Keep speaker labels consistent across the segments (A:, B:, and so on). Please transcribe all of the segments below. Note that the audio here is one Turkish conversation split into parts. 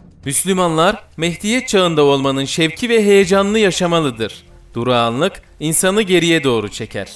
A: Müslümanlar Mehdiyet çağında olmanın şevki ve heyecanını yaşamalıdır. Durağanlık insanı geriye doğru çeker.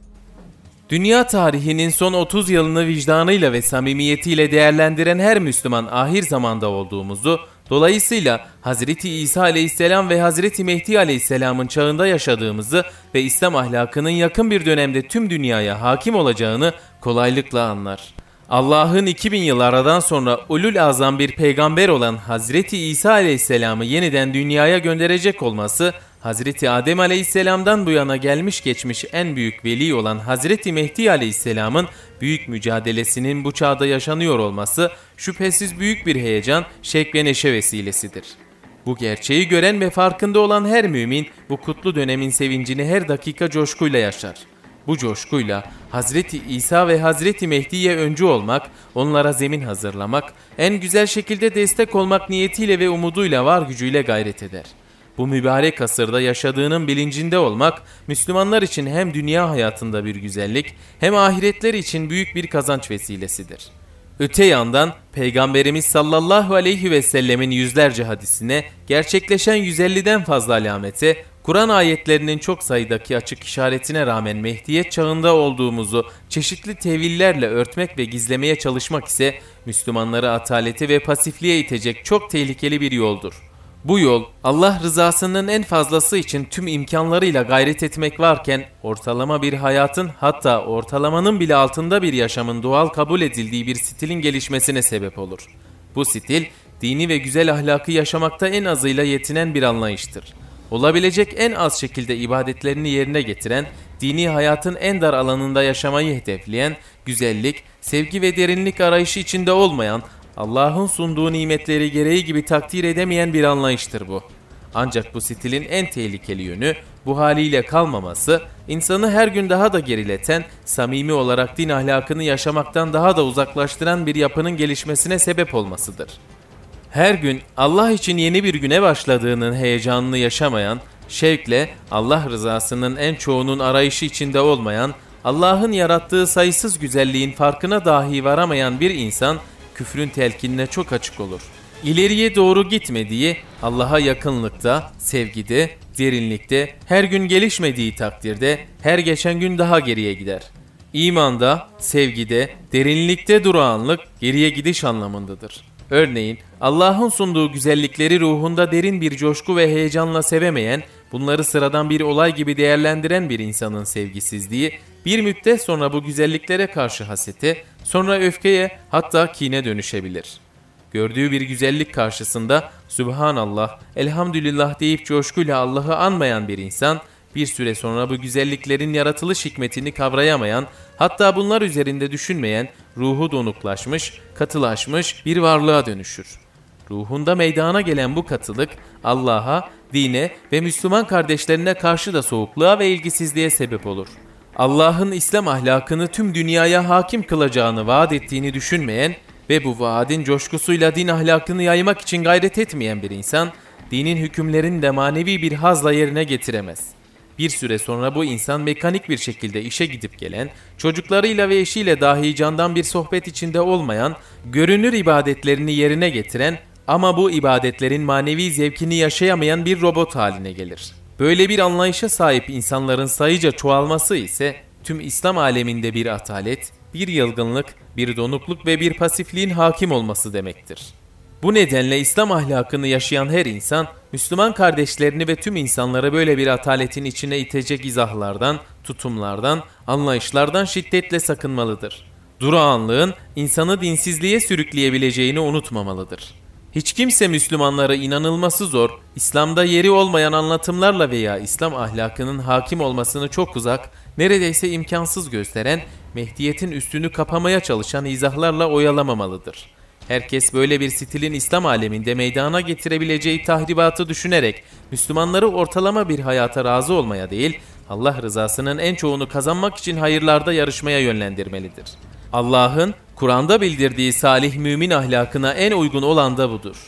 A: Dünya tarihinin son 30 yılını vicdanıyla ve samimiyetiyle değerlendiren her Müslüman ahir zamanda olduğumuzu, dolayısıyla Hazreti İsa Aleyhisselam ve Hazreti Mehdi Aleyhisselam'ın çağında yaşadığımızı ve İslam ahlakının yakın bir dönemde tüm dünyaya hakim olacağını kolaylıkla anlar. Allah'ın 2000 yıl aradan sonra ulul azam bir peygamber olan Hazreti İsa Aleyhisselam'ı yeniden dünyaya gönderecek olması, Hazreti Adem Aleyhisselam'dan bu yana gelmiş geçmiş en büyük veli olan Hazreti Mehdi Aleyhisselam'ın büyük mücadelesinin bu çağda yaşanıyor olması şüphesiz büyük bir heyecan, şevk ve neşe vesilesidir. Bu gerçeği gören ve farkında olan her mümin bu kutlu dönemin sevincini her dakika coşkuyla yaşar. Bu coşkuyla Hazreti İsa ve Hazreti Mehdi'ye öncü olmak, onlara zemin hazırlamak, en güzel şekilde destek olmak niyetiyle ve umuduyla var gücüyle gayret eder. Bu mübarek asırda yaşadığının bilincinde olmak, Müslümanlar için hem dünya hayatında bir güzellik, hem ahiretler için büyük bir kazanç vesilesidir. Öte yandan Peygamberimiz sallallahu aleyhi ve sellemin yüzlerce hadisine, gerçekleşen 150'den fazla alamete, Kur'an ayetlerinin çok sayıdaki açık işaretine rağmen Mehdiyet çağında olduğumuzu çeşitli tevillerle örtmek ve gizlemeye çalışmak ise Müslümanları atalete ve pasifliğe itecek çok tehlikeli bir yoldur. Bu yol, Allah rızasının en fazlası için tüm imkanlarıyla gayret etmek varken, ortalama bir hayatın, hatta ortalamanın bile altında bir yaşamın doğal kabul edildiği bir stilin gelişmesine sebep olur. Bu stil, dini ve güzel ahlakı yaşamakta en azıyla yetinen bir anlayıştır. Olabilecek en az şekilde ibadetlerini yerine getiren, dini hayatın en dar alanında yaşamayı hedefleyen, güzellik, sevgi ve derinlik arayışı içinde olmayan, Allah'ın sunduğu nimetleri gereği gibi takdir edemeyen bir anlayıştır bu. Ancak bu stilin en tehlikeli yönü bu haliyle kalmaması, insanı her gün daha da gerileten, samimi olarak din ahlakını yaşamaktan daha da uzaklaştıran bir yapının gelişmesine sebep olmasıdır. Her gün Allah için yeni bir güne başladığının heyecanını yaşamayan, şevkle Allah rızasının en çoğunun arayışı içinde olmayan, Allah'ın yarattığı sayısız güzelliğin farkına dahi varamayan bir insan, küfrün telkinine çok açık olur. İleriye doğru gitmediği, Allah'a yakınlıkta, sevgide, derinlikte, her gün gelişmediği takdirde her geçen gün daha geriye gider. İmanda, sevgide, derinlikte durağanlık geriye gidiş anlamındadır. Örneğin Allah'ın sunduğu güzellikleri ruhunda derin bir coşku ve heyecanla sevemeyen, bunları sıradan bir olay gibi değerlendiren bir insanın sevgisizliği, bir müddet sonra bu güzelliklere karşı hasete, sonra öfkeye, hatta kine dönüşebilir. Gördüğü bir güzellik karşısında Sübhanallah, Elhamdülillah deyip coşkuyla Allah'ı anmayan bir insan, bir süre sonra bu güzelliklerin yaratılış hikmetini kavrayamayan, hatta bunlar üzerinde düşünmeyen, ruhu donuklaşmış, katılaşmış bir varlığa dönüşür. Ruhunda meydana gelen bu katılık, Allah'a, dine ve Müslüman kardeşlerine karşı da soğukluğa ve ilgisizliğe sebep olur. Allah'ın İslam ahlakını tüm dünyaya hakim kılacağını vaat ettiğini düşünmeyen ve bu vaadin coşkusuyla din ahlakını yaymak için gayret etmeyen bir insan, dinin hükümlerini de manevi bir hazla yerine getiremez. Bir süre sonra bu insan mekanik bir şekilde işe gidip gelen, çocuklarıyla ve eşiyle dahi candan bir sohbet içinde olmayan, görünür ibadetlerini yerine getiren ama bu ibadetlerin manevi zevkini yaşayamayan bir robot haline gelir. Böyle bir anlayışa sahip insanların sayıca çoğalması ise tüm İslam aleminde bir atalet, bir yılgınlık, bir donukluk ve bir pasifliğin hakim olması demektir. Bu nedenle İslam ahlakını yaşayan her insan, Müslüman kardeşlerini ve tüm insanları böyle bir ataletin içine itecek izahlardan, tutumlardan, anlayışlardan şiddetle sakınmalıdır. Durağanlığın insanı dinsizliğe sürükleyebileceğini unutmamalıdır. Hiç kimse Müslümanları inanılması zor, İslam'da yeri olmayan anlatımlarla veya İslam ahlakının hakim olmasını çok uzak, neredeyse imkansız gösteren, Mehdiyet'in üstünü kapamaya çalışan izahlarla oyalamamalıdır. Herkes böyle bir stilin İslam aleminde meydana getirebileceği tahribatı düşünerek Müslümanları ortalama bir hayata razı olmaya değil, Allah rızasının en çoğunu kazanmak için hayırlarda yarışmaya yönlendirmelidir. Allah'ın Kur'an'da bildirdiği salih mümin ahlakına en uygun olan da budur.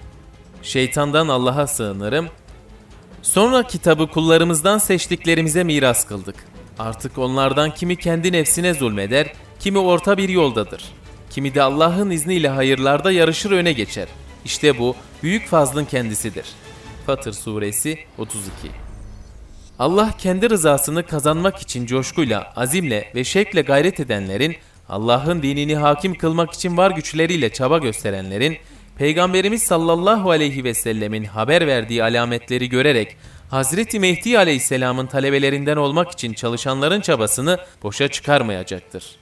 A: Şeytandan Allah'a sığınırım. Sonra kitabı kullarımızdan seçtiklerimize miras kıldık. Artık onlardan kimi kendi nefsine zulmeder, kimi orta bir yoldadır. Kimi de Allah'ın izniyle hayırlarda yarışır öne geçer. İşte bu büyük fazlın kendisidir. Fatır Suresi 32. Allah kendi rızasını kazanmak için coşkuyla, azimle ve şevkle gayret edenlerin, Allah'ın dinini hakim kılmak için var güçleriyle çaba gösterenlerin, Peygamberimiz sallallahu aleyhi ve sellemin haber verdiği alametleri görerek Hazreti Mehdi aleyhisselamın talebelerinden olmak için çalışanların çabasını boşa çıkarmayacaktır.